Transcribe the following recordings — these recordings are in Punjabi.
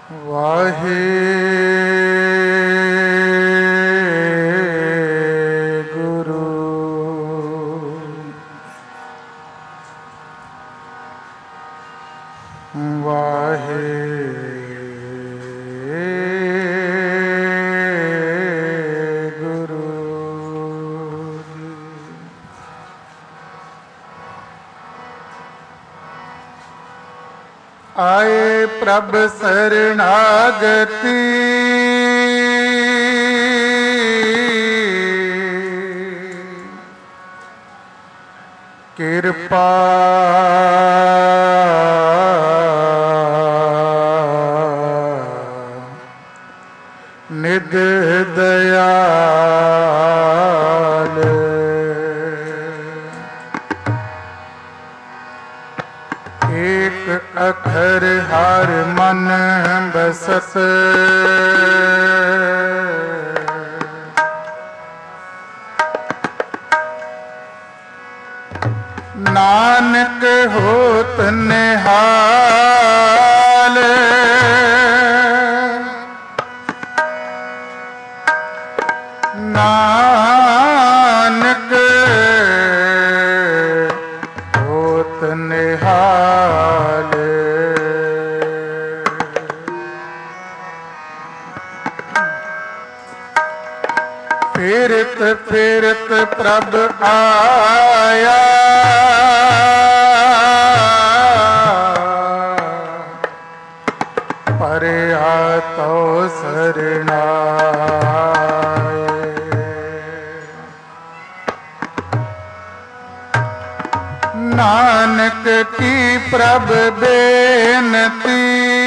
वाहे गुरु वाहे गुरु। आए प्रभ शरणागति कृपा निध दयाल। एक अखर हर मन बसत नानक होत निहाल। नानक होत निहाल। फिरत फिरत प्रभ आया परया तो शरणाए। नानक की प्रभ बेनती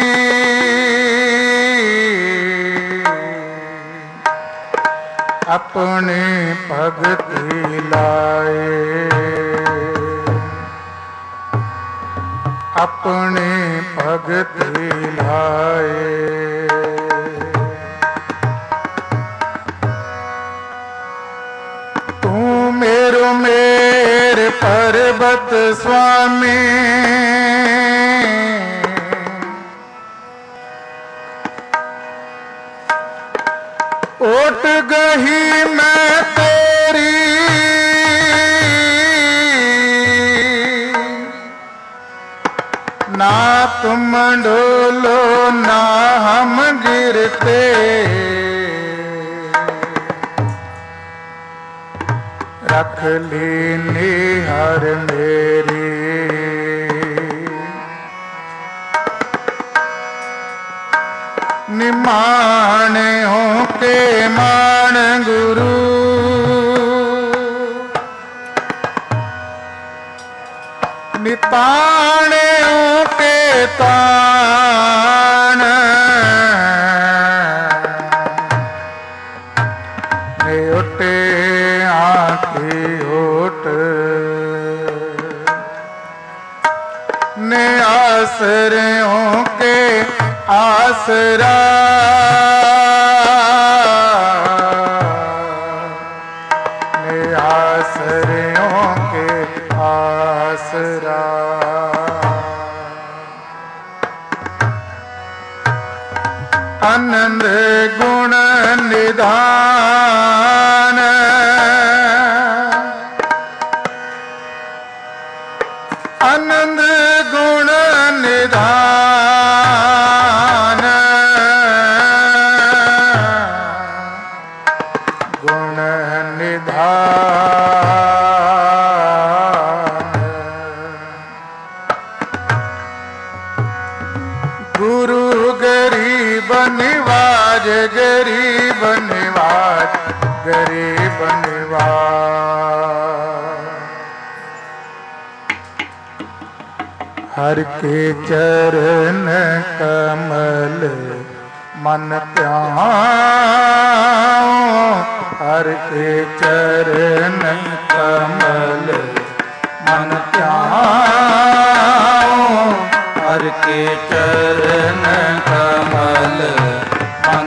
अपने भगति लाए। अपने भगति लाए। तू मेरो मेर पर्वत स्वामी ओट गही मैं तेरी ना तुम डोलो ना हम गिरते। रख ली निहर मेरी निमाने हो के मान गुरु। निताने हो के तान ने उठे आँखी ओट ने आसरों के आसरा। ने आसरों के आसरा। आनंद गुण निधान आनंद गुण निधान गुण निधान। गुरु गरीब निवाज गरीब निवाज गरीब निवाज। हर के चरण कमल मन ध्याओ। हर के चरण कमल मन ध्याओ। हर के चरण कमल मन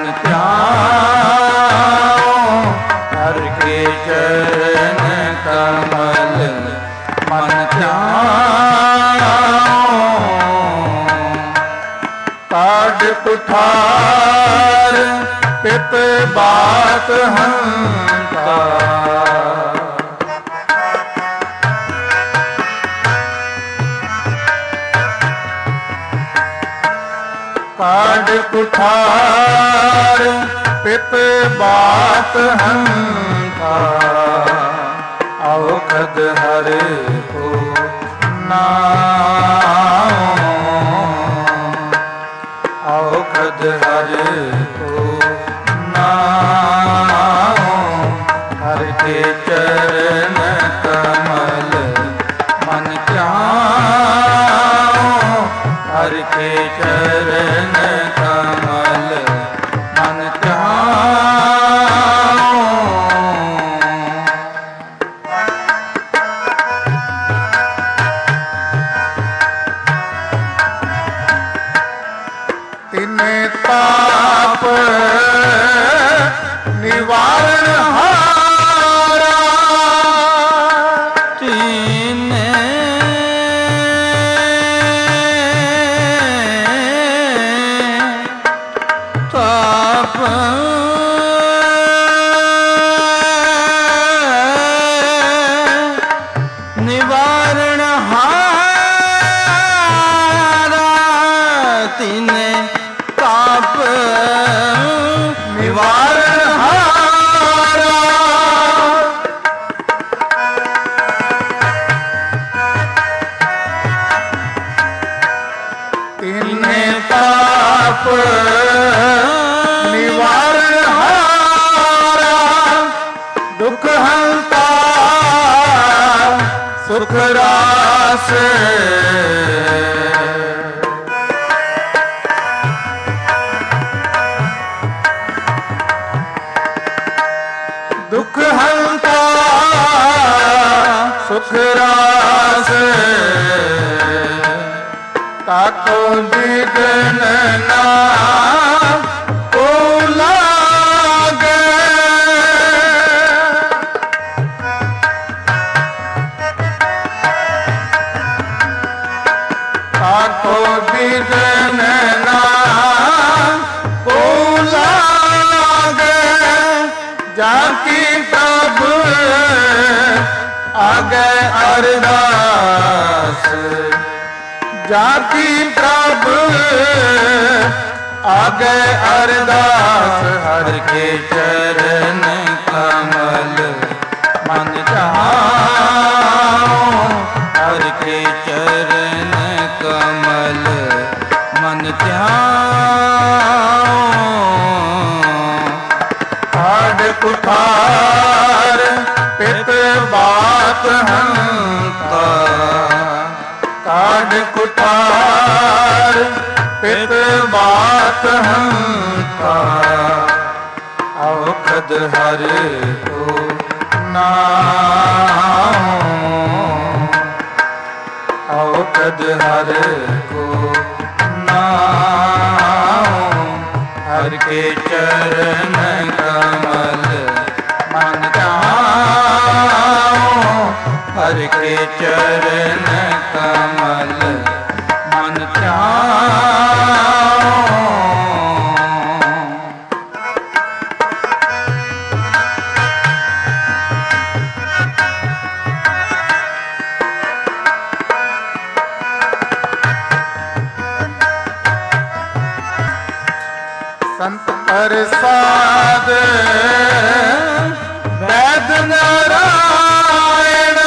ध्याओ। हर के चरण कमल मन ध्याओ। काढ़ कुठार पित बात हंता काड कुठार पित बात हंता औखद हर को नाम औखद हर को नाम हर के चरण कमल मन ध्याओ हर के चरण कमल मन ध्याओ तिने ताप निवारण हारा तिने ताप निवारण हारा तिने ताप निवारण हारा तिने ताप निवारण हारा दुख हंता सुख रास दुख हंता सुख रास ताको बिघ्न ना को लागे ताको बिघ्न ना को लागे जाकी प्रभु आगे अरदास जाकी प्रभु आगे अरदास हर के चरण कमल मन ध्याओ हर के चरण कमल मन ध्याओ काड कुठार पित बात हंता काड कुठार पित बात हंता औखद हर को नाम औखद हर को नाम हर के चरण कमल मन ध्याओ हर के चरण कमल मन ध्याओ संत प्रसाद वैद नारायण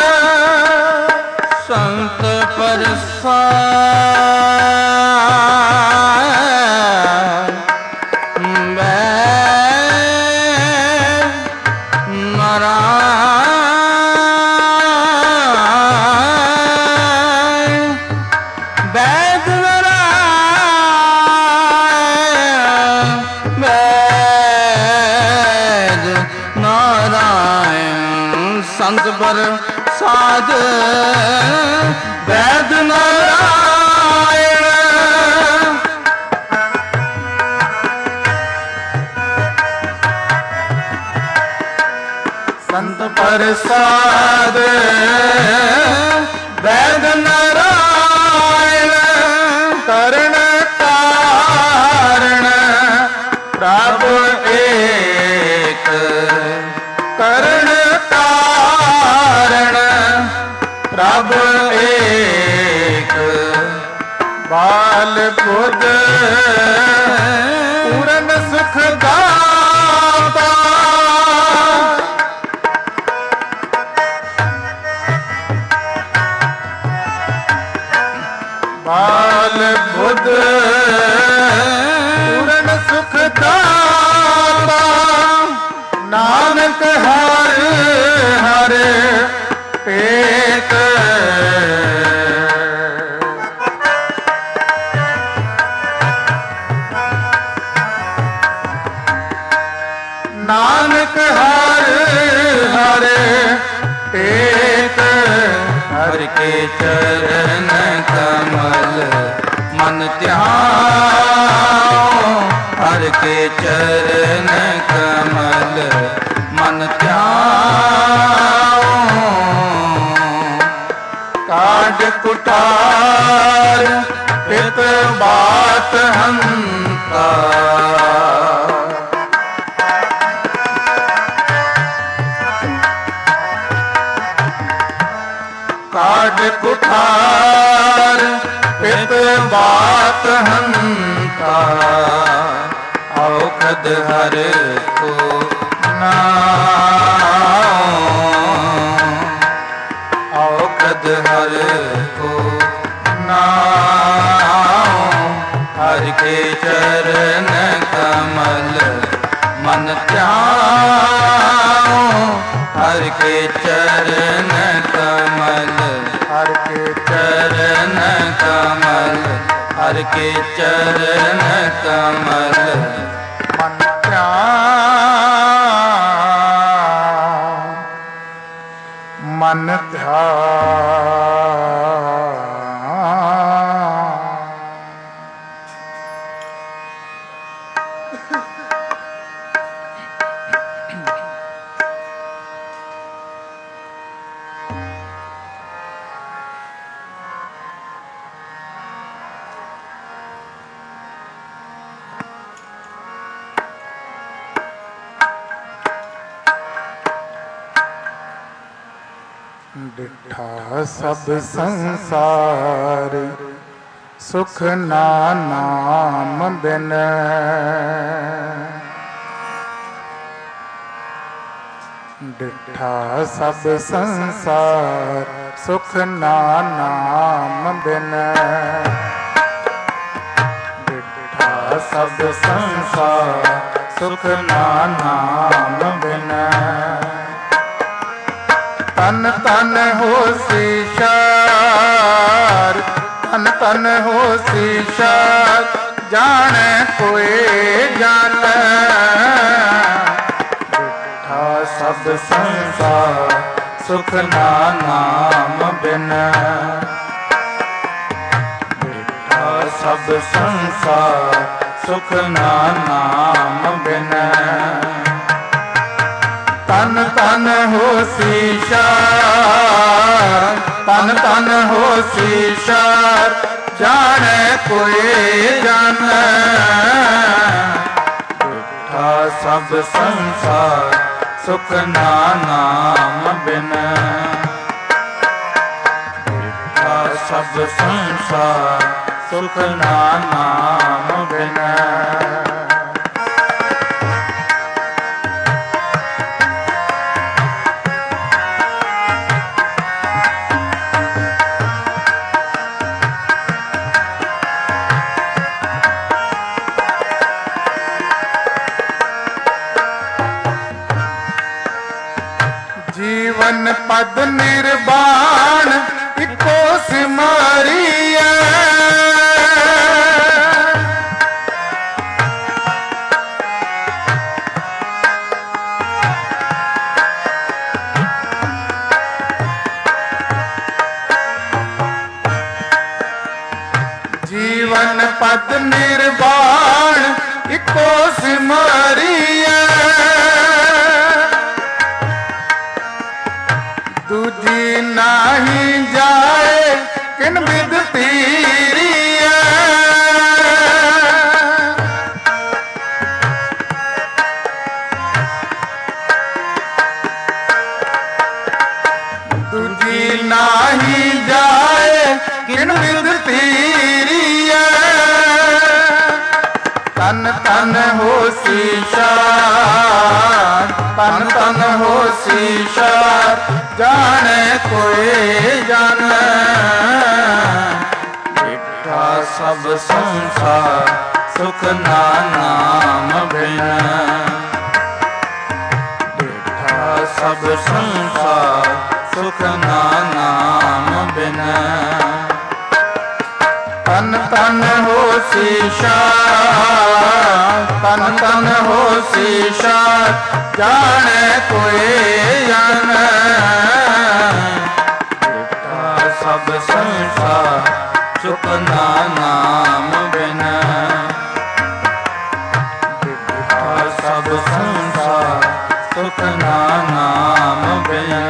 संत प्रसाद वैद नारायण वैद संत प्रसाद वैद नारायण संत प्रसाद वैद नारायण करण का ਪ੍ਰਭ ਏਕ ਕਰਨ ਕਾਰਣ ਪ੍ਰਭ ਏਕ ਬਾਲ ਬੁੱਧ ਪੂਰਨ ਸੁਖ ਦਾਤਾ ਬਾਲ ਬੁੱਧ ਪੂਰਨ ਸੁਖ ਦਾਤਾ ਨਾਨਕ ਹਰ ਹਰ ਪੇਤ ਨਾਨਕ ਹਰ ਹਰ ਪੇਤ ਹਰ ਕੇ ਚਰਨ ਕਮਲ ਮਨ ਧਿਆਉ ਹਰ ਕੇ ਚਰਨ ਕਮਲ ਮਨ ਧਿਆਉ ਕਾਢ ਕੁਟਾਰ ਪਿਤ ਬਾਤ ਹੰਤਾ ਕਾਢ ਕੁਠਾਰ ਪਿਤ ਬਾਤ ਹੰਤਾ ਔਖਦ ਹਰ ਕੋ ਨਾਮ ਔਖਦ ਹਰ ਕੋ ਨਾਮ ਹਰ ਕੇ ਚਰਨ ਕਮਲ ਮਨ ਧਿਆਉ ਹਰ ਕੇ ਚਰਨ ਕਮਲ ਹਰ ਕੇ ਚਰਨ ਕਮਲ ਹਰ ਕੇ ਚਰਨ ਕਮਲ ਮਨ ਧਿਆਉ ਮਨ ਧਿਆਉ ਡਿਠਾ ਸਭ ਸੰਸਾਰ ਸੁਖ ਨਾ ਨਾਮ ਬਿਨ ਡਿਠਾ ਸਭ ਸੰਸਾਰ ਸੁਖ ਨਾ ਨਾਮ ਬਿਨ ਡਿਠਾ ਸਭ ਸੰਸਾਰ ਸੁਖ ਨਾ ਨਾਮ ਬਿਨ ਤਨ ਤਨ ਹੋਸੀ ਸ਼ਾਰ ਤਨ ਤਨ ਹੋਸੀ ਸ਼ਾਰ ਜਾਣੈ ਕੋਏ ਜਾਣੈ ਡਿਠਾ ਸਭ ਸੰਸਾਰ ਸੁਖ ਨਾ ਨਾਮ ਬਿਨ ਡਿਠਾ ਸਭ ਸੰਸਾਰ ਸੁਖ ਨਾ ਨਾਮ ਬਿਨ ਤਨ ਤਨ ਹੋਸੀ ਸ਼ਾਰ ਤਨ ਤਨ ਹੋਸੀ ਸ਼ਾਰ ਜਾਣੈ ਕੋਏ ਜਾਣੈ ਡਿਠਾ ਸਭ ਸੰਸਾਰ ਸੁਖ ਨਾ ਨਾਮ ਬਿਨ ਡਿਠਾ ਸਭ ਸੰਸਾਰ ਸੁਖ ਨਾ ਨਾਮ ਬਿਨ ਜੀਵਨ ਪਦ ਨਿਰਵਾਣ ਇੱਕੋ ਸਿਮਰਿਐ ਜੀਵਨ ਪਦ ਨਿਰਵਾਣ ਇੱਕੋ ਸਿਮਰਿਐ ਦੂਜੀ ਨਾਹੀ ਜਾਏ ਕਿਨ ਬਿਦ ਤੀਰੀਐ तन होसी शार, तन तन होसी शार, जाने कोई जाने। डिठा सब संसार सुख नाम बिन, डिठा सब संसार सुख नाम बिन। तन तन होसी शार, तन तन होसी शार, जाने कोई जाने। डिठा सब संसार सुख नाम बिन, डिठा सब संसार सुख नाम बिन।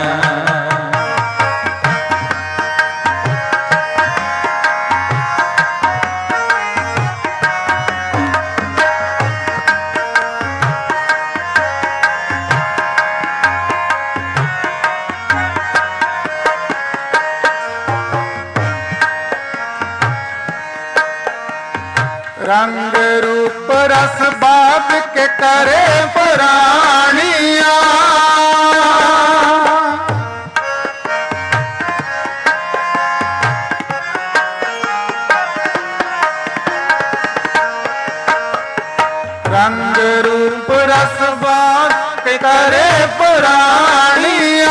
रंग रूप रस बाब के करे प्राणिया, रंग रूप रस बाब के करे प्राणिया।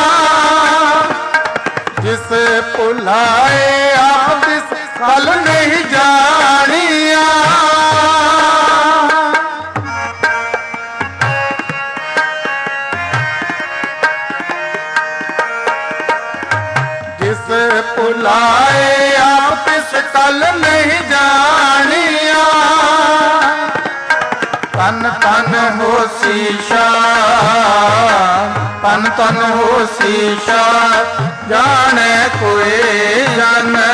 जिसे पुलाए आप इस कल नहीं जानिया, जिसे पुलाए आप इस कल नहीं जानिया। तन तन होसी शार, तन तन होसी शार, जाने कोई जाने।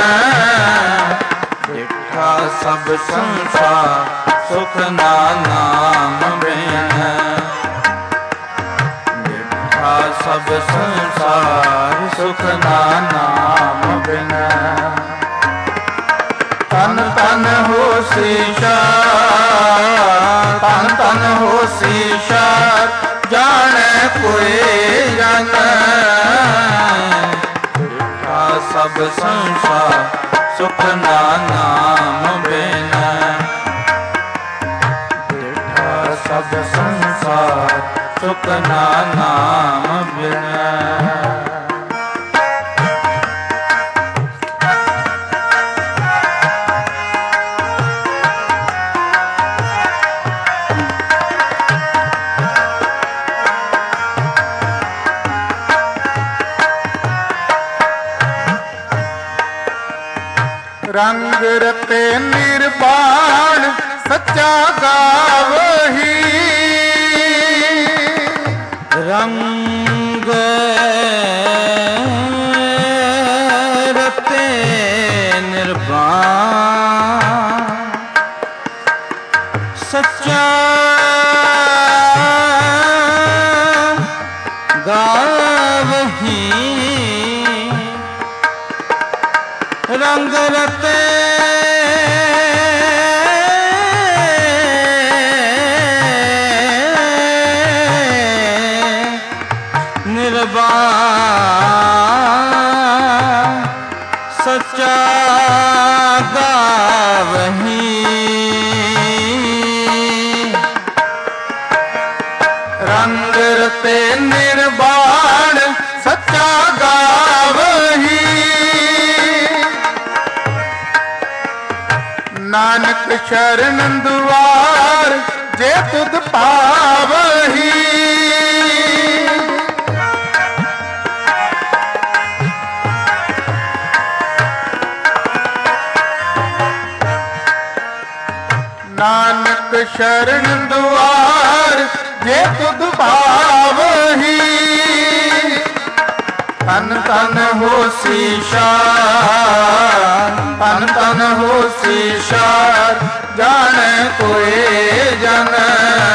डिठा सब संसार सुख नाम बिन, डिठा सब संसार सुख नाम बिन। तन तन होसी शार, तन तन होसी शार, जाने कोई जाने। डिठा सब संसार सुख नाम बिन, डिठा सब संसार सुख नाम बिन। रंग रते निर्वाण सच्चा गावही, रंग रते निर्वाण सच्चा गावही। रंग रते निर्वाण सच्चा गावही। रंग रते निर्वाण सच्चा गावही। नानक शरण दुआर जे तुध पावही। नानक शरण दुआर जे तुध पावही। तन तन होसी शार, तन तन होसी शार, जाने कोई जाने।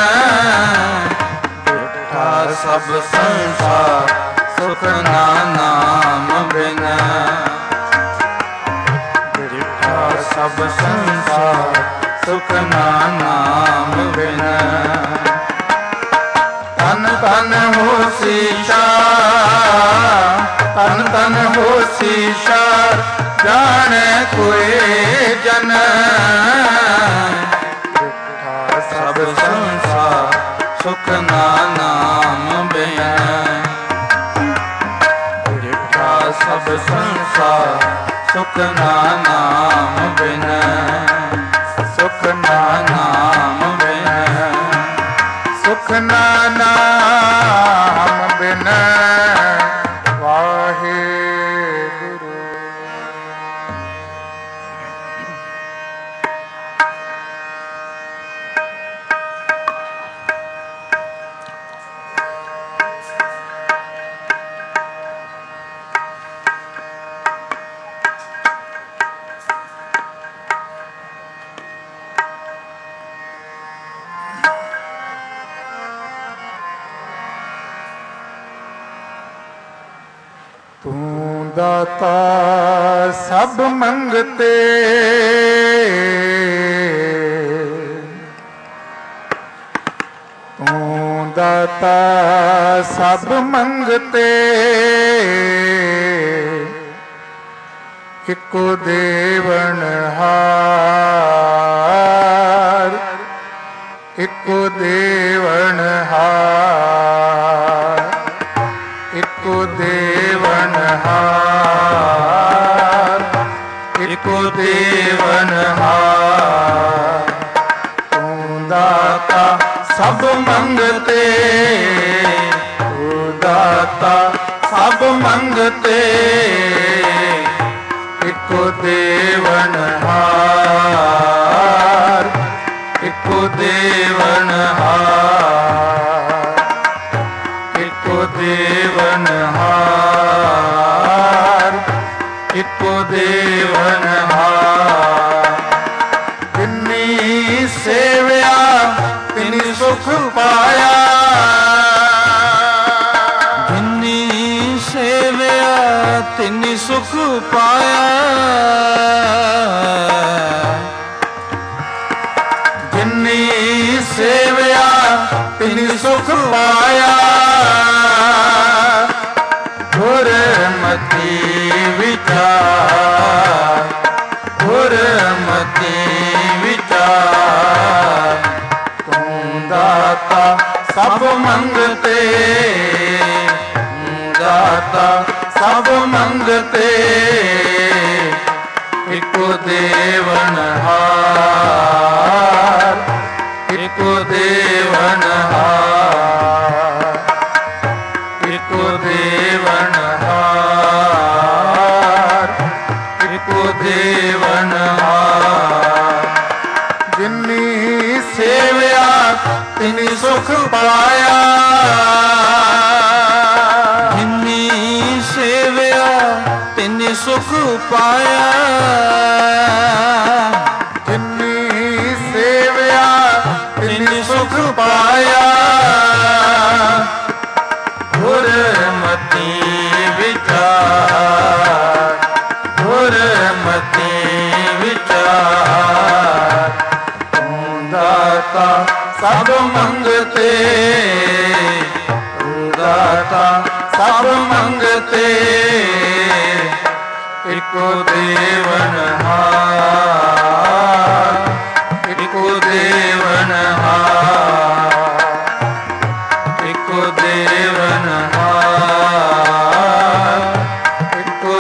डिठा सब संसार सुख नाम बिन, डिठा सब संसार ਸੁਖ ਨਾਮ ਬਿਨ। ਤਨ ਤਨ ਹੋਸੀ ਸ਼ਾਹ, ਤਨ ਤਨ ਹੋਸੀ ਸ਼ਾਹ, ਜਾਣੈ ਕੋਇ ਜਨ। ਸਭ ਸੰਸਾਰ ਸੁਖ ਨਾਮ ਬਿਨ। ਜਿਠਾ ਸਭ ਸੰਸਾਰ ਸੁਖ ਨਾਮ ਬਿਨ। ਸੁਖ ਨਾਮ ਬਿਨ। ਸੁਖ ਨਾਮ ਬਿਨ। ਵਾਹਿਗੁਰੂ। ਤੂੰ ਦਾਤਾ ਸਭ ਮੰਗਤੇ, ਤੂੰ ਦਾਤਾ ਸਭ ਮੰਗਤੇ। ਇੱਕੋ ਦੇਵਨਹਾਰ, ਇੱਕੋ ਦੇਵਨਹਾਰ, ਇੱਕੋ ਦੇਵਨਹਾਰ, ਇੱਕੋ ਦੇਵਨਹਾਰ। ਤੂੰ ਦਾਤਾ ਸਭ ਮੰਗਤੇ, ਤੂੰ ਦਾਤਾ ਸਭ ਮੰਗਤੇ। ਇੱਕੋ ਦੇਵਨਹਾਰ, ਇੱਕੋ ਦੇਵਨਹਾਰ, ਇੱਕੋ ਦੇਵਨਹਾਰ, ਇੱਕੋ ਦੇਵਨਹਾਰ। ਜਿਨੀ ਸੇਵਿਆ ਤਿਨੀ ਸੁਖ ਪਾਇਆ, ਜਿਨੀ ਸੇਵਿਆ ਤਿਨੀ ਸੁਖ ਪਾਇਆ। ਜਿਨੀ ਸੇਵਿਆ ਤਿਨੀ ਸੁਖ ਪਾਇਆ। ਗੁਰਮਤਿ ਵਿਚਾਰ, ਗੁਰਮਤਿ ਵਿਚਾਰ। ਤੂੰ ਦਾਤਾ ਸਭ ਮੰਗਤੇ, ਤੂੰ ਦਾਤਾ ਸਭ ਮੰਗਤੇ। ਇੱਕੋ ਦੇਵਨਹਾਰ, ਇੱਕੋ ਦੇਵਨਹਾਰ, ਇੱਕੋ ਦੇਵਨਹਾਰ, ਇੱਕੋ ਦੇਵਨਹਾਰ। ਜਿਨੀ ਸੇਵਿਆ ਤਿਨੀ ਸੁਖ ਪਾਇਆ, ਜਿਨੀ ਸੇਵਿਆ ਤਿਨੀ ਸੁਖ ਪਾਇਆ। ਜਿਨੀ ਸੇਵਿਆ ਤਿਨੀ ਸੁਖ ਪਾਇਆ। ਗੁਰਮਤਿ ਵਿਚਾਰ, ਗੁਰਮਤਿ ਵਿਚਾਰ। ਤੂੰ ਦਾਤਾ ਸਭ ਮੰਗਤੇ, ਤੂੰ ਦਾਤਾ ਸਭ ਮੰਗਤੇ। ਇੱਕੋ ਦੇਵਨਹਾਰ, ਇੱਕੋ ਦੇਵਨਹਾਰ, ਇੱਕੋ ਦੇਵਨਹਾਰ, ਇੱਕੋ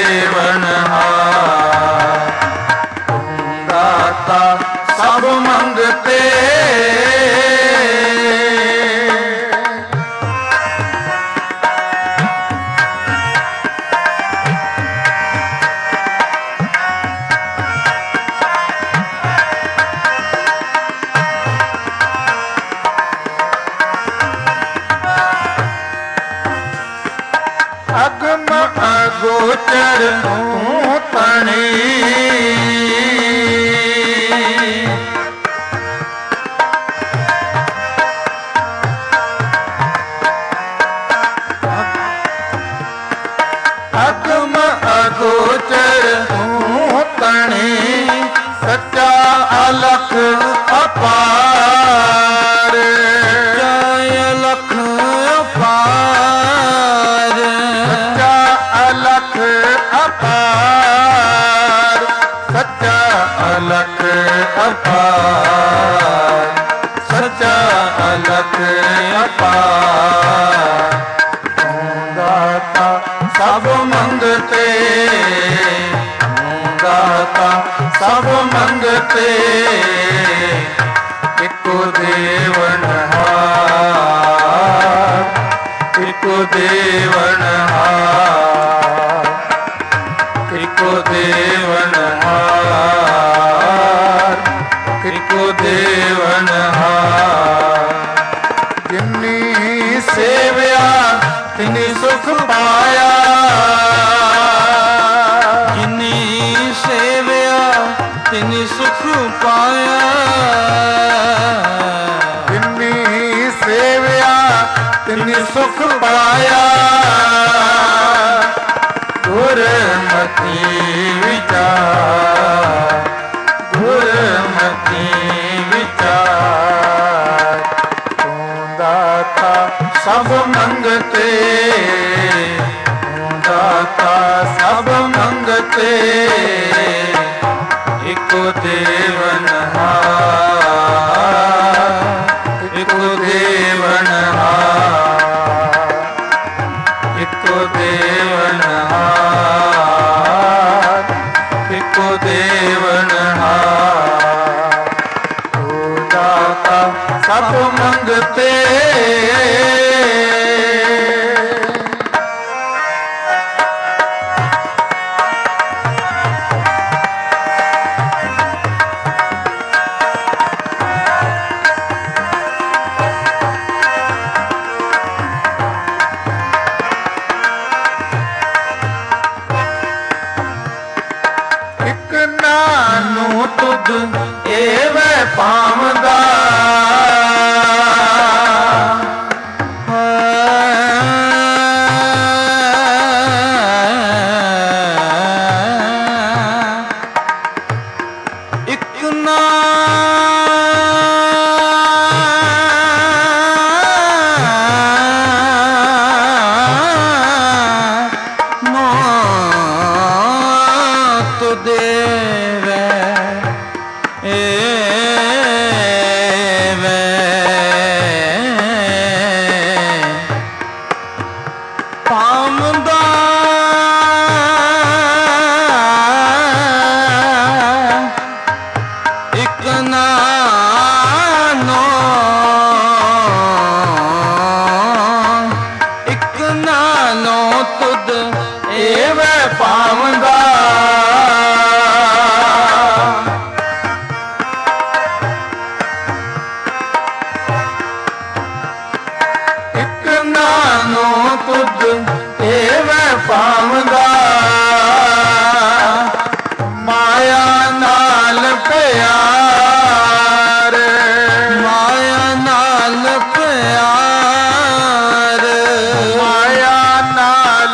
ਦੇਵਨਹਾਰ। ਤੂੰ ਦਾਤਾ ਸਭ ਮੰਗਤੇ। ਅਗਮ ਅਗੋਚਰ ਤੂੰ ਤਣੀ, ਅਗਮ ਅਗੋਚਰ ਤੂੰ ਤਣੀ। ਸੱਚਾ ਅਲਖ ਅਪਾਰ, ਸੱਚਾ ਅਲਖ ਅਪਾਰ, ਸੱਚਾ ਅਲਖ ਅਪਾਰ, ਸੱਚਾ ਅਲਖ ਅਪਾਰ, ਸੱਚਾ ਅਲਖ ਅਪਾਰ। ਤੂੰ ਦਾਤਾ ਸਭ ਮੰਗਤੇ, ਤੂੰ ਦਾਤਾ ਸਭ ਮੰਗਤੇ, ਇੱਕੋ ਦੇਵਨਹਾਰ, ਇੱਕੋ ਦੇਵਨਹਾਰ, ਇੱਕੋ ਦੇਵਨਹਾਰ, ਇੱਕੋ ਦੇਵਨਹਾਰ। ਜਿਨੀ ਸੇਵਿਆ ਤਿਨੀ ਸੁਖ ਪਾਇਆ, ਜਿਨੀ ਸੇਵਿਆ ਤਿਨੀ ਸੁਖ ਪਾਇਆ, ਜਿਨੀ ਸੇਵਿਆ ਤਿਨੀ ਸੁਖ ਪਾਇਆ। ਗੁਰਮਤਿ ਵਿਚਾਰ, ਗੁਰਮਤਿ ਵਿਚਾਰ। ਤੂੰ ਦਾਤਾ ਸਭ ਮੰਗਤੇ, ਤੂੰ ਦਾਤਾ ਸਭ ਮੰਗਤੇ, ਇੱਕੋ ਦੇਵਨਹਾਰ, ਇੱਕੋ ਦੇਵਨਹਾਰ, ਇੱਕੋ ਦੇਵਨਹਾਰ, ਇੱਕੋ ਦੇਵਨਹਾਰ। ਤੂੰ ਦਾਤਾ ਸਭ ਮੰਗਤੇ, ਇੱਕ ਨਾਨੂੰ ਤੁਧ ਏਵੇਂ ਪਾਵਦਾ, ਇੱਕ ਨਾ ਤੋ ਦੇਵੈ ਏਵੈ ਪਾਮਦਾ, ਇੱਕ ਨਾਨੋ, ਇੱਕ ਨਾਨੋ ਤੁਧ ਏਵੇਂ ਪਾਵਦਾ। ਇੱਕ ਨਾਨੂੰ ਤੁਧ ਏਵੇਂ ਪਾਵਦਾ, ਮਾਇਆ ਨਾਲ ਪਿਆਰ, ਮਾਇਆ ਨਾਲ ਪਿਆਰ, ਮਾਇਆ ਨਾਲ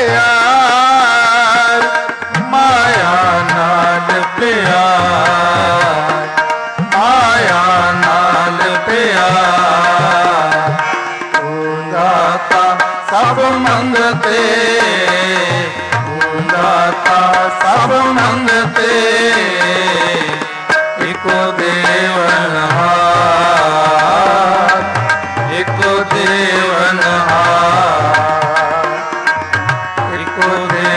ਪਿਆਰ, ਮਾਇਆ ਨਾਲ ਪਿਆਰ, ਮਾਇਆ ਨਾਲ ਪਿਆਰ। ਤੂੰ ਦਾਤਾ ਸਭ ਮੰਗਤੇ, ਤੂੰ ਦਾਤਾ ਸਭ ਮੰਗਤੇ, ਇੱਕੋ ਦੇਵਨਹਾਰ, ਇੱਕੋ ਦੇਵਨਹਾਰ, ਇੱਕੋ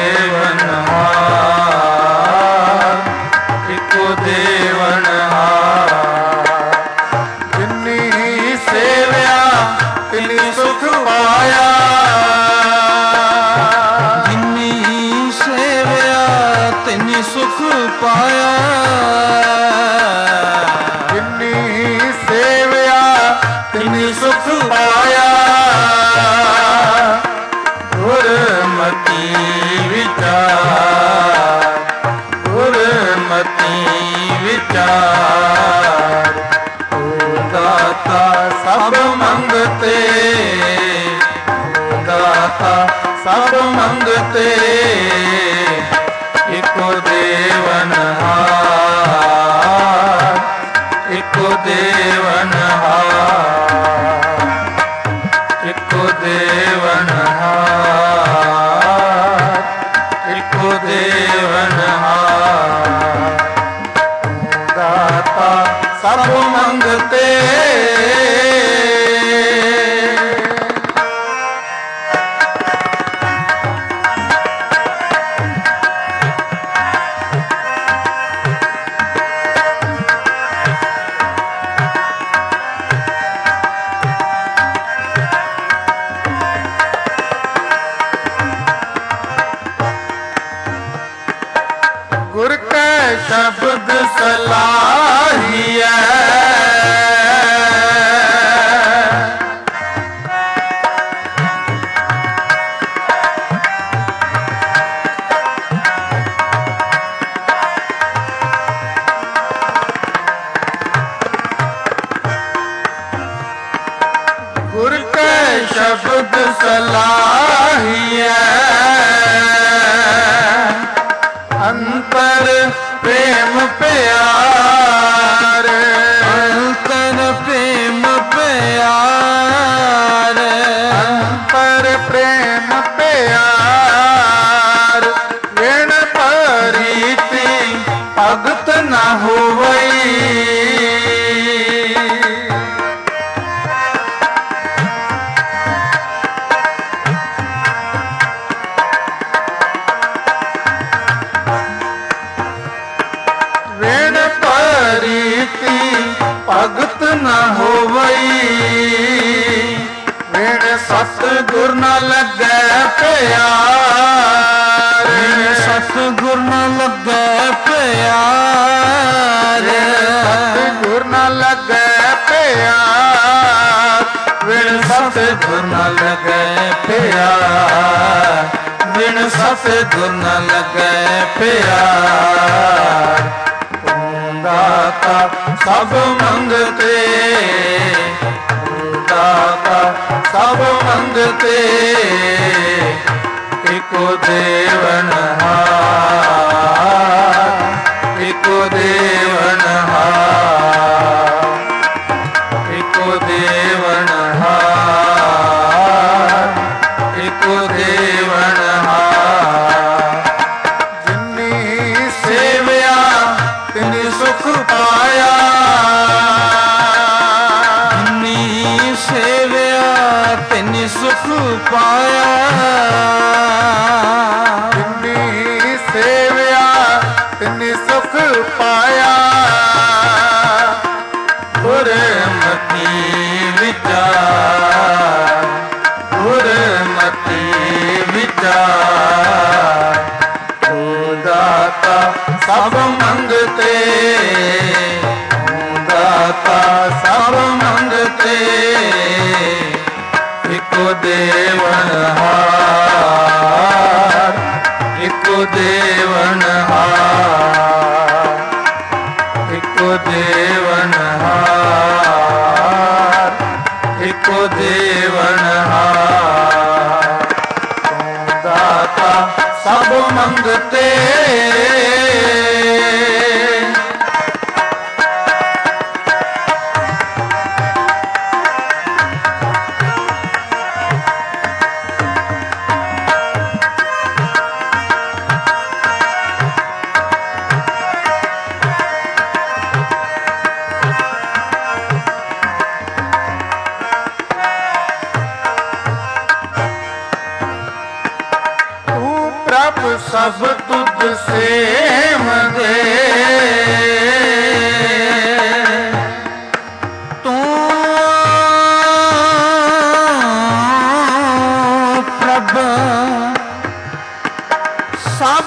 ਦੇਵਨਹਾਰ, ਇੱਕੋ ਦੇਵਨਹਾਰ। ਜਿਨੀ ਸੇਵਿਆ ਤਿਨੀ ਸੁਖ ਪਾਇਆ, ਜਿਨੀ ਸੇਵਿਆ ਤਿਨੀ ਸੁਖ ਪਾਇਆ, ਜਿਨੀ ਸੇਵਿਆ ਤਿਨੀ ਸੁਖ ਪਾਇਆ। ਗੁਰਮਤਿ ਵਿਚਾਰ, ਗੁਰਮਤਿ ਵਿਚਾਰ। ਤੂੰ ਦਾਤਾ ਸਭ ਮੰਗਤੇ, ਤੂੰ ਦਾਤਾ ਸਭ ਮੰਗਤੇ, ਇੱਕੋ ਦੇਵਨਹਾਰ, ਇੱਕੋ ਦੇਵਨਹਾਰ, ਇੱਕੋ ਦੇਵਨਹਾਰ, ਇੱਕੋ ਦੇਵਨਹਾਰ। ਦਾਤਾ ਸਭ ਮੰਗਤੇ, ਗੁਰ ਕੈ ਸ਼ਬਦ ਸਲਾਹੀਐ, ਗੁਰ ਕੈ ਸ਼ਬਦ ਸਲਾਹੀਐ, ਅੰਤਰ ਪ੍ਰੇਮ ਪਿਆਰ, ਅੰਤਰ ਪ੍ਰੇਮ ਪਿਆਰ, ਅੰਤਰ ਪ੍ਰੇਮ ਪਿਆਰ। ਵਿਣ ਪਰੀਤੀ ਭਗਤ ਨ ਹੋਵਈ, ਵਿਣ ਪਰੀਤੀ ਭਗਤ ਨ ਹੋਵਈ। ਵਿਣ ਸਤਿਗੁਰ ਨ ਲੱਗੈ ਪਿਆਰ, ਸਤਿਗੁਰ ਨ ਲੱਗੈ ਪਿਆਰ, ਸਤਿਗੁਰ ਨ ਲੱਗੈ ਪਿਆਰ। ਵਿਣ ਸਤਿਗੁਰ ਨ ਲੱਗੈ ਪਿਆਰ, ਵਿਣ ਸਤਿਗੁਰ ਨ ਲੱਗੈ ਪਿਆਰ। ਦਾਤਾ ਸਭ ਮੰਗਤੇ, ਦਾਤਾ ਸਭ ਮੰਗਤੇ, ਇੱਕੋ ਦੇਵਨਹਾਰ, ਇੱਕੋ ਦੇਵਨਹਾਰ, ਇੱਕੋ ਦੇਵਨਹਾਰ, ਇੱਕੋ ਦੇਵਨਹਾਰ। ਜਿਨੀ ਸੇਵਿਆ ਤਿਨੀ ਸੁਖ ਪਾਇਆ, ਜਿਨੀ ਸੇਵਿਆ ਤਿਨੀ ਸੁਖ ਪਾਇਆ, ਜਿਨੀ ਸੇਵਿਆ ਤਿਨੀ ਸੁਖ ਪਾਇਆ। ਗੁਰਮਤਿ ਵਿਚਾਰ, ਗੁਰਮਤਿ ਵਿਚਾਰ। ਦਾਤਾ ਸਭ ਮੰਗਤੇ, ਦਾਤਾ ਸਭ ਮੰਗਤੇ, ਇੱਕੋ ਦੇਵਨਹਾਰ, ਇੱਕੋ ਦੇਵਨਹਾਰ, ਇੱਕੋ ਦੇਵਨਹਾਰ, ਇੱਕੋ ਦੇਵਨਹਾਰ। ਦਾਤਾ ਸਭ ਮੰਗਤੇ, ਪ੍ਰਭ ਸਭ ਤੁਧ ਸੇਵਦੇ, ਤੂੰ ਪ੍ਰਭ ਸਭ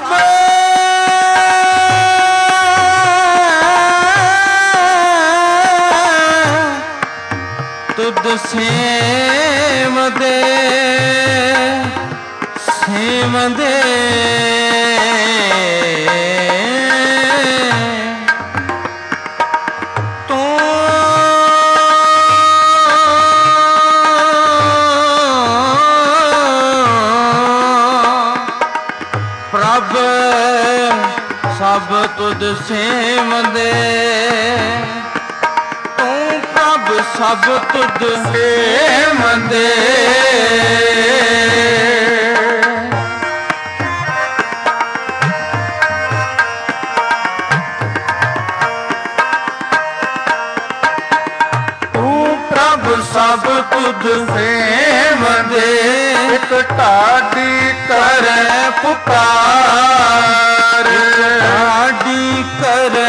ਤੁਧ ਸੇਵਦੇ, ਸੇਵਦੇ ਤੂੰ ਪ੍ਰਭ ਸਭ ਤੁਧ ਸੇਵਦੇ, सब तुझ से मंदे सब तुझ से मंदे एक ढाडी करे पुकार ढाडी करे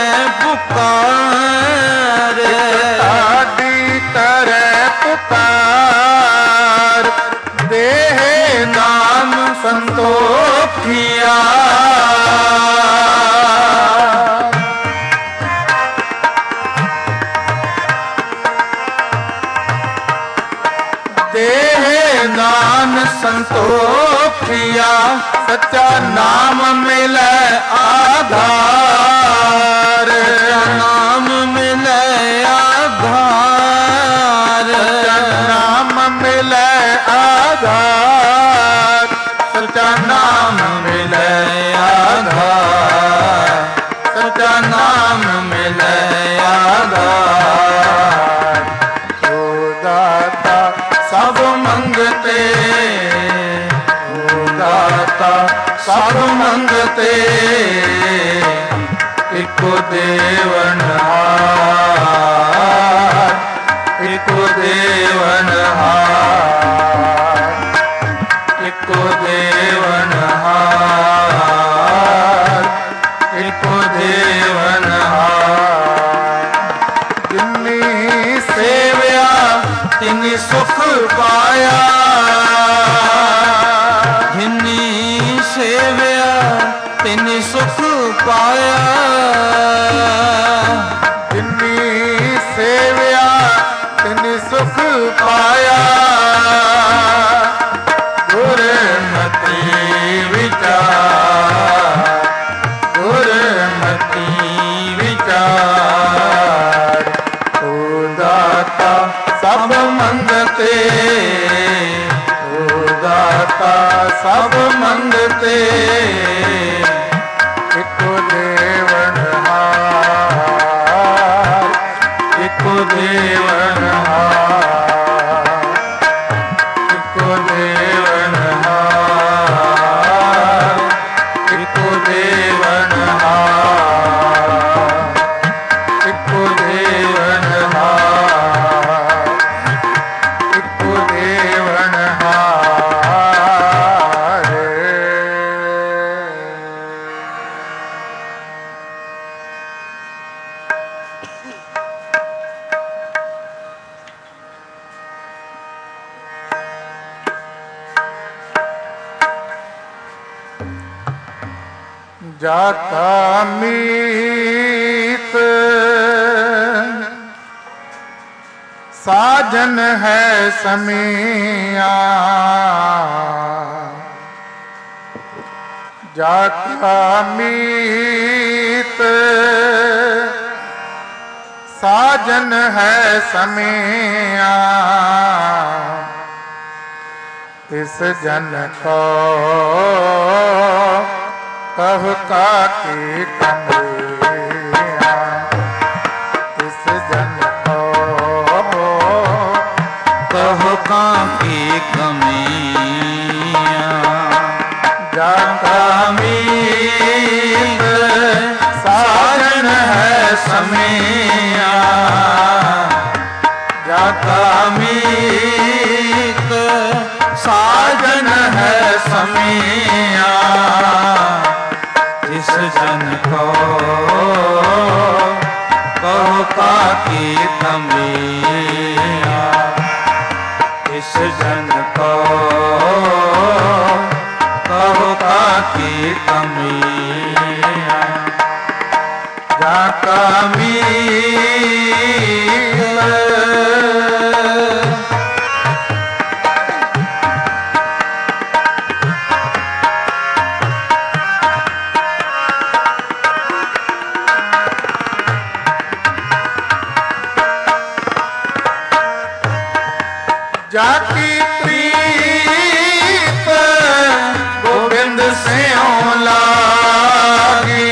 पुकार ढाडी करे पुकार देह नाम संतोखिया संतोखिया सच्चा नाम मिले आधार नाम मिले आधार सच्चा नाम मिले आधार सच्चा नाम मिले आधार सच्चा नाम मिले आधार जो दाता सब मंगते दाता सब मंगते इको देवनहार इको देवनहार इको देवनहार इको देवनहार जिन्नी सेव्या तिन्नी सुख पाया सेव्या तिन्नी सुख पाया जिन्नी सेव्या तिन्नी सुख पाया गुरमति विचार गुरमति विचार ओ दाता सब मंगते दाता सब मंगते इको देवनहार इको देवनहार इको देवनहार इको देवनहार इको देवनहार इको देवनहार जाका मीत साजन है समिया जाका मीत साजन है समिया इस जन को कह का की कमिया इस जन को कह का की कमिया जाका मीत साजन है समिया जाका मीत साजन है समिया इस जन को कहो का की कमिया इस जन को कहो का की कमिया जाका जाकी प्रीत गोविंद से लागी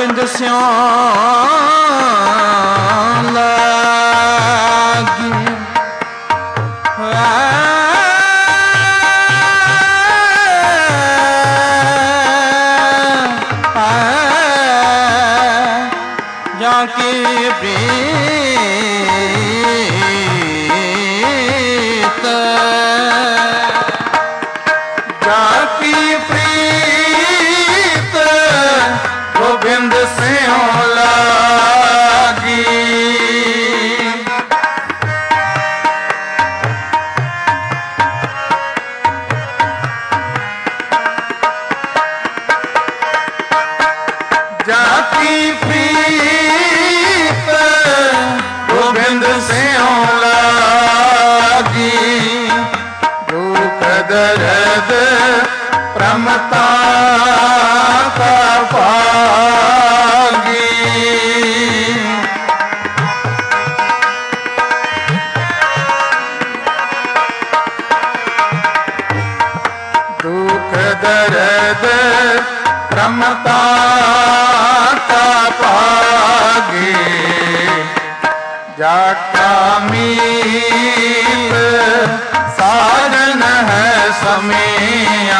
गोबिंद स्यों लागी जाकी प्रीत जाकी प्रीत गोविंद स्यों लागी जाकी प्रीत गोविंद स्यों लागी दुख दर्द प्रमता का भागी दुख दर्द प्रमता का भागी जाका मीत साजन है समिया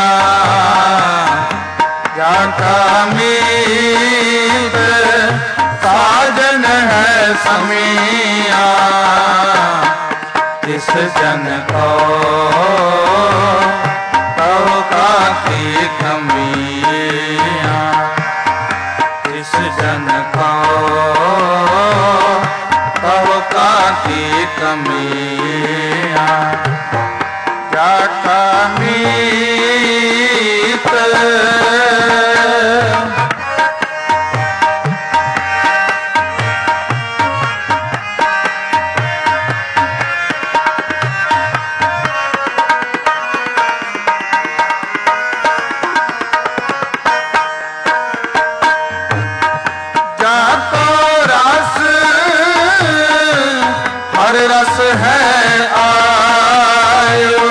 जाका मीत साजन है समिया इस जन को कहो काकी कमिया इस जन को कहो काकी कमिया जाका मीत जाको रस हर रस है आयो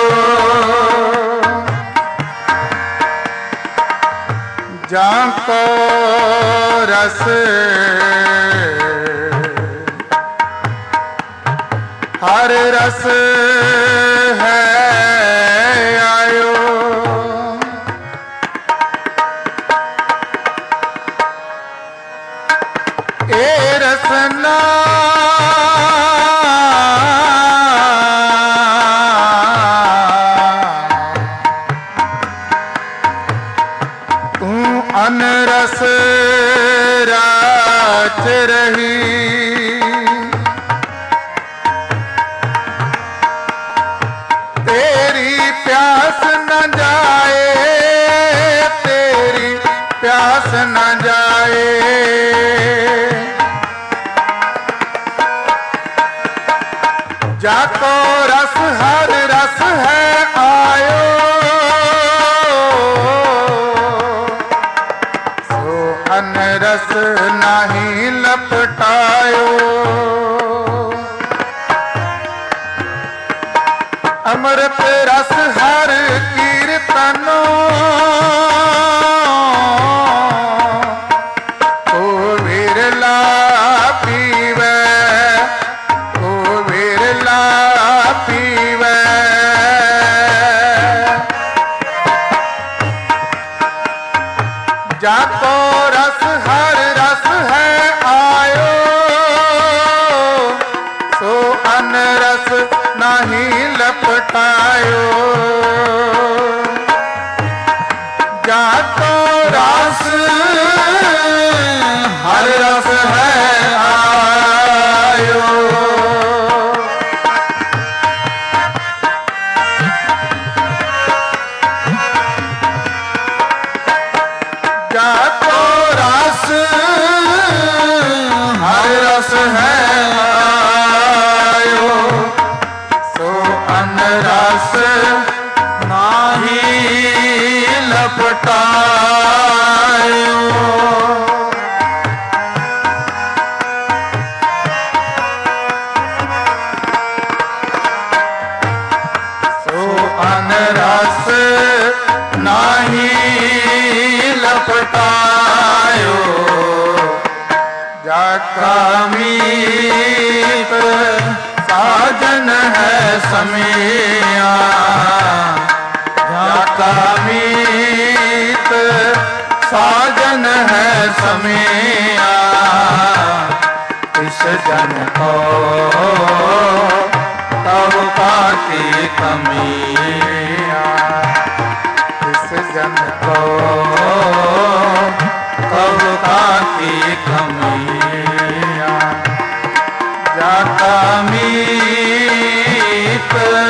जाको रस हर रस है आयो ए रसना तू अनरस राच रही तेरी प्यास न जाए तेरी प्यास न जाए जाको रस हर रस है आयो सो अनरस नहीं लपटायो अमृत रस हर कीर्तनो ओ विरला पीवे ओ विरला पीवे जाको रस हर रस है आयो सो अनरस नहीं लपटायो जाको रस हर रस है आयो जाको रस हर रस है आयो सो अनरस नाही लपटायो सो अनरस नाही लपटायो जाका मीत साजन है समिया, जाका मीत साजन है समिया, इस जन को तब की कमिया, इस जन को तब की कमिया, जाका मीत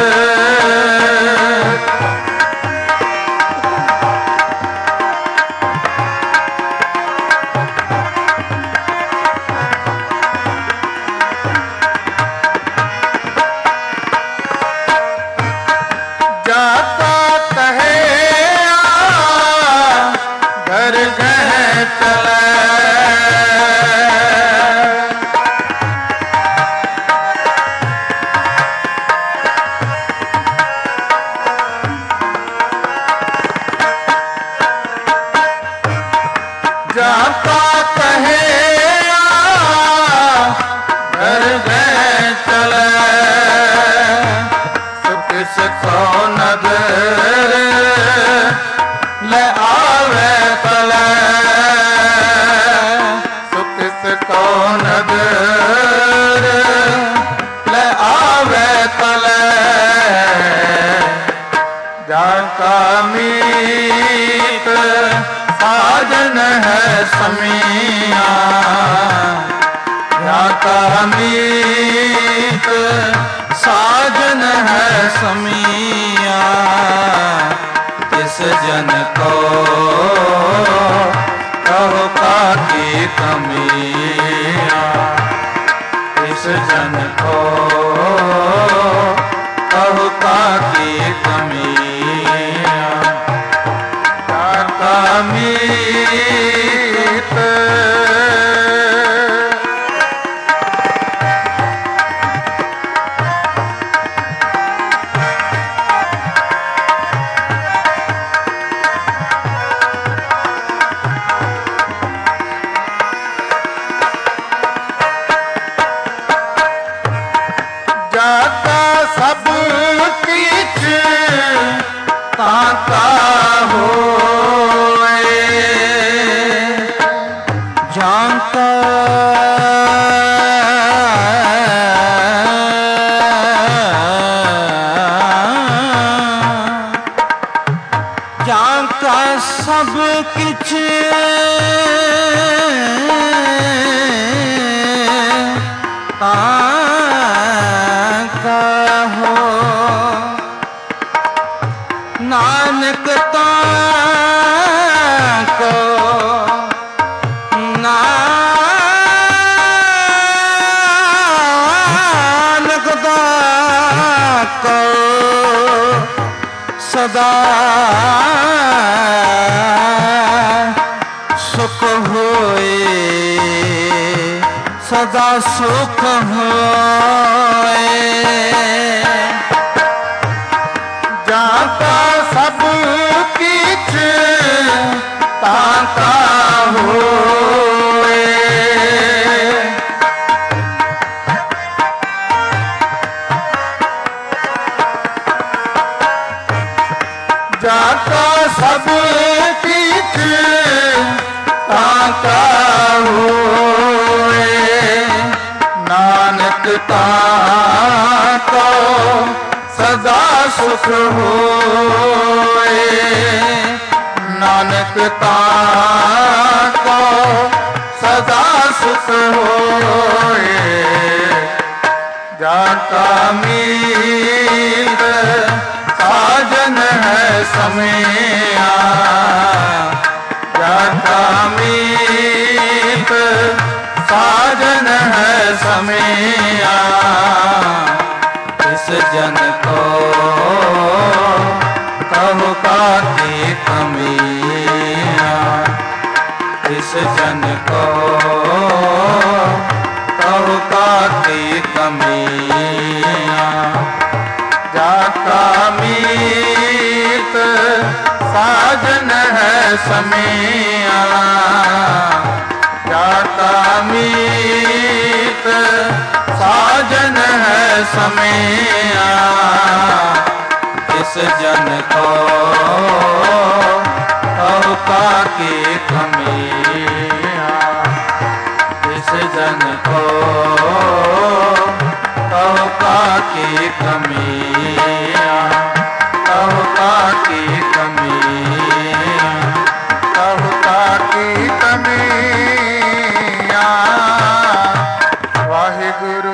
जाता कहे घर गए चले, सुख को नजर ले आवे तले, सुख को नजर ले आवे तले, जाका मीत साजन है समिया, जाका मीत साजन है समिया, इस जन को कहो की कमिया, इस जन को कहो की कमिया, जाका मीत जाता सब किछ ताका होए, जाका जाका सब किछ ताका हो, नानक ताको नानक ताको सदा सुख होए, सदा सुख होए, जाता सब किछ ताका होए, जाता सब किछ ताका होए, नानक ताको सदा सुख होए, नानक ताको सदा सुख होए, जाका मीत साजन है समिया, जाका मीत साजन है समिया, इस जन को कहो की कमिया, इस जन को कहो की कमिया, जाका मीत साजन है समिया, जाका मीत ਸਮਿਆ ਇਸ ਜਨ ਕੋ ਔਕਾ ਕੀ ਕਮੀਆਂ ਇਸ ਜਨ ਕੋ ਔਕਾ ਕੀ ਕਮੀਆਂ ਔਕਾ ਕੀ ਕਮੀਆਂ ਔਕਾ ਕੀ ਕਮੀਆਂ ਵਾਹਿਗੁਰੂ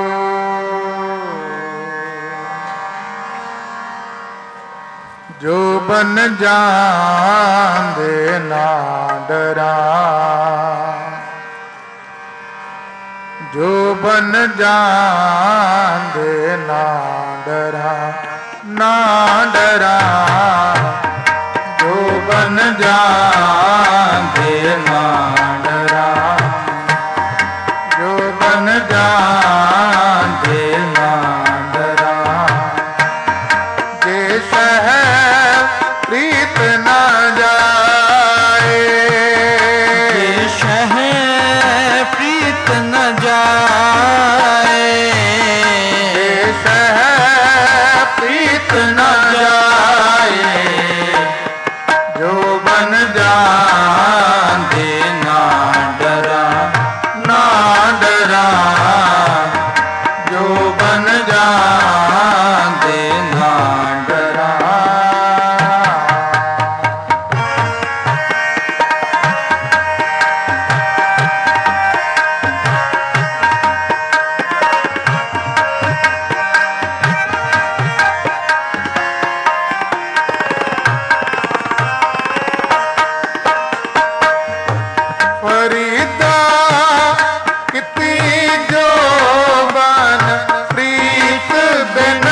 ਜੋ ਬਨ ਜਾਂਦੇ ਨਾ ਡਰਾ ਜੋ ਬਨ ਜਾਂਦੇ ਨਾ ਡਰਾ ਨਾ ਡਰਾ ਜੋ ਬਨ ਜਾਂਦੇ ਨਾ ਡਰਾ ਜੋ ਬਨ ਜਾਂਦੇ ਨਾ ਡਰਾ ਜੇ ਸ਼ਹਿਰ ਪ੍ਰੀਤ ਨਾ ਜਾਏ ਜੇ ਸ਼ਹਿਰ ਪ੍ਰੀਤ ਨ ਜਾਏ ਜੇ ਸ਼ਹਿਰ ਪ੍ਰੀਤ ਨਾ ਜਾਏ ਜੋ ਬਨ ਜਾਂਦੇ ਨਾ ਡਰਾ ਨਾ ਡਰਾ ਜੋ ਬਨ ਜਾਂਦੇ ਨਾ ਡਰਾ ਫਰੀਦਾ ਕਿਤੀ ਜੋ ਬਨ ਪ੍ਰੀਤ ਬਿਨ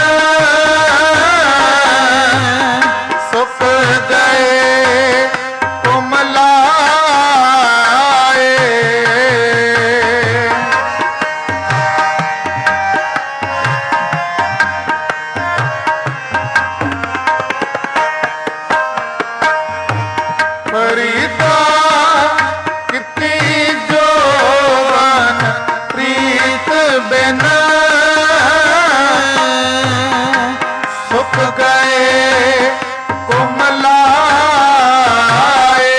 ਸੁਖ ਗਏ ਤੁਮ ਲਾਏ ਫਰੀਦਾ ਕਿਤੀ ਜੋ ਬਨ ਪ੍ਰੀਤ ਬਿਨ ਸੁਖ ਗਏ ਤੁਮ ਲਾਏ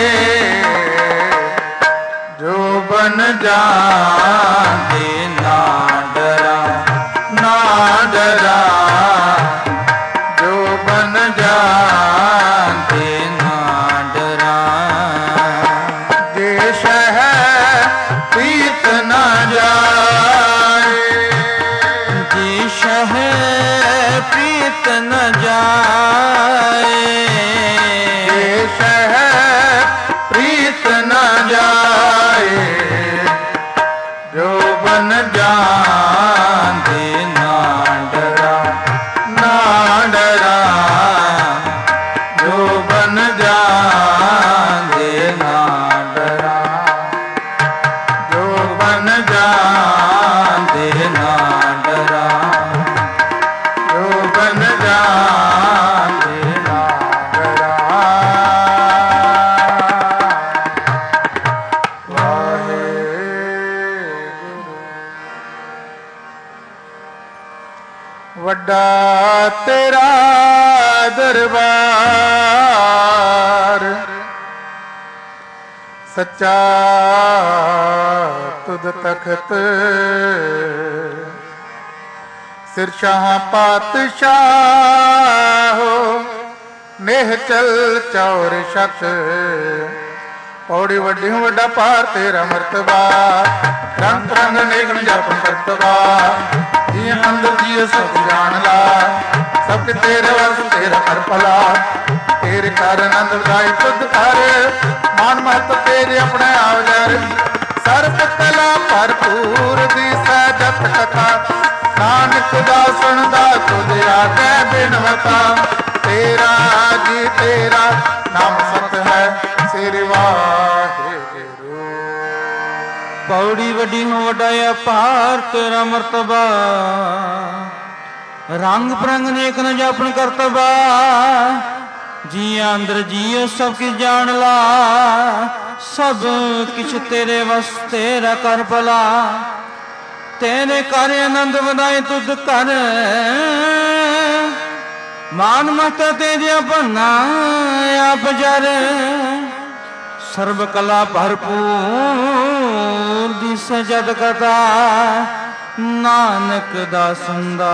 ਜੋ ਬਨ ਜਾਂਦੇ ਨਾ ਡਰਾ ਨਾ ਡਰਾ ਜੋ ਬਨ ਜਾਂਦੇ ਨਾ ਡਰਾ ਜੇ ਸ਼ਹਿਰ ਪ੍ਰੀਤ ਨਾ ਜਾਏ ਜੇ ਸ਼ਹਿਰ ਪ੍ਰੀਤ ਨ ਜਾਏ ਜੇ ਸ਼ਹਿਰ ਪ੍ਰੀਤ ਨਾ ਜਾਏ ਜੋ ਬਨ ਜਾਂਦੇ ਨਾ ਡਰਾ ਨਾ ਡਰਾ ਜੋ ਬਨ ਜਾਂਦੇ ਨਾ ਡਰਾ ਜੋ ਬਨ ਜਾਂਦੇ ਨਾ ਡਰਾ ਜੋ ਬਨ ਜਾਂਦੇ ਨਾ ਡਰਾ ਵਾਹਿਗੁਰੂ ਵੱਡਾ ਤੇਰਾ ਦਰਬਾਰ ਸੱਚਾ ਤੁਧ ਤਖਤ ਸਿਰ ਸ਼ਾਹ ਪਾਤਸ਼ਾਹੋ ਨੇਹ ਚਲ ਚੌਰ ਸ਼ਖਸ ਪੌੜੀ ਵੱਡੀ ਵੱਡਾ ਪਾਰ ਤੇਰਾ ਮਰਤਬਾ ਰੰਗ ਰੰਗ ਨੇਕਨ ਜਪ ਕਰਤਬਾ ਜੀ ਅੰਦਰ ਜੀ ਸਭ ਜਾਣ ਲਾ ਸਭ ਤੇਰੇ ਵਸ ਤੇਰਾ ਕਰ ਭਲਾ ਤੇਰੇ ਕਰ ਆਨੰਦ ਗਾਇ ਤੁਧ ਕਰ ਮਾਨ ਮਹਤ ਤੇਰੇ ਆਪਣੇ ਆਵ ਜਰ ਸਰਬ ਕਲਾ ਭਰਪੂਰ ਦੀ ਸਜਤ ਕਥਾ ਨਾਨਕ ਦਾ ਸੁਣਦਾ ਤੁਝ ਆਗੇ ਬਿਨਵਤਾ ਤੇਰਾ ਜੀ ਤੇਰਾ ਨਾਮ ਸਤ ਹੈ ਸ੍ਰੀ ਵਾਹਿਗੁਰੂ ਪੌੜੀ ਵੱਡੀ ਨੂੰ ਵੱਡਾ ਅਪਾਰ ਤੇਰਾ ਮਰਤਬਾ ਰੰਗ ਪ੍ਰੰਗ ਨੇਕ ਨ ਜਾਪਨ ਕਰਤਬਾ ਜੀ ਅੰਦਰ ਜੀਉ ਸਭ ਕੀ ਜਾਣ ਲਾ ਸਭ ਕਿਛ ਤੇਰੇ ਵਸ ਤੇਰਾ ਕਰ ਭਲਾ ਤੇਰੇ ਘਰ ਆਨੰਦ ਵਧਾਏ ਤੁਧ ਘਰ, ਮਾਨ ਮਸਤਾ ਤੇਜਿਆ ਭੰਨਾ ਆਪ ਜਰ, ਸਰਬ ਕਲਾ ਭਰਪੂਰ ਦਿਸ ਜਦ ਕਥਾ, ਨਾਨਕ ਦਾਸੰਦਾ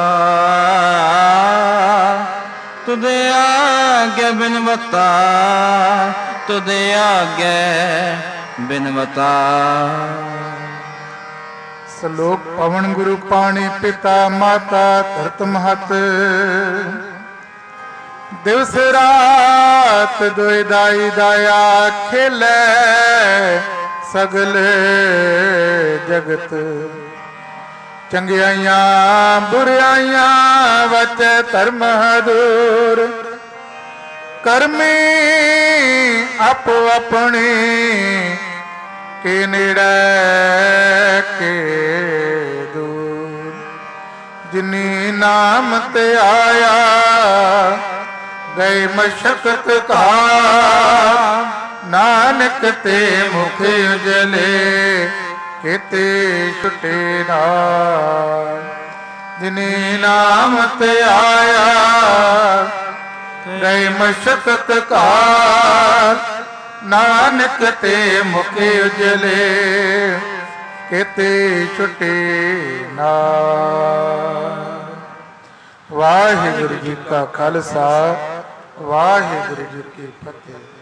ਤੁਦੇ ਆਗੇ ਬਿਨਵਤਾ, ਤੁਦੇ ਆਗੇ ਬਿਨਵਤਾ। ਸਲੋਕ ਪਵਨ ਗੁਰੂ ਪਾਣੀ ਪਿਤਾ ਮਾਤਾ ਧਰਤ ਮਹਤ, ਦਿਵਸ ਰਾਤ ਦੁਇ ਦਾਈ ਦਾਇਆ ਖੇਲੇ ਸਗਲ ਜਗਤ, ਚੰਗਿਆਈਆਂ ਬੁਰਿਆਈਆਂ ਵਚੈ ਧਰਮ ਦੂਰ, ਕਰਮੀ ਆਪੋ ਆਪਣੀ ਕੇ ਨੇੜੇ ਕੇ ਦੂਰ, ਜਿਨੀ ਨਾਮ ਤੇ ਆਇਆ ਗਏ ਮਸ਼ਕਤ ਕਾ, ਨਾਨਕ ਤੇ ਮੁਖ ਉਜਲੇ ਕਿਤੇ ਛੁਟੇ ਨਾਮ, ਜਿਨੀ ਨਾਮ ਤੇ ਆਇਆ ਗਏ ਮਸ਼ਕਤ ਕਾ, ਨਾਨਕ ਤੇ ਮੁਖ ਉਜਲੇ ਕਿਤੇ ਛੁਟੇ ਨਾਮ। ਵਾਹਿਗੁਰੂ ਜੀ ਕਾ ਖਾਲਸਾ, ਵਾਹਿਗੁਰੂ ਜੀ ਕੀ ਫਤਿਹ।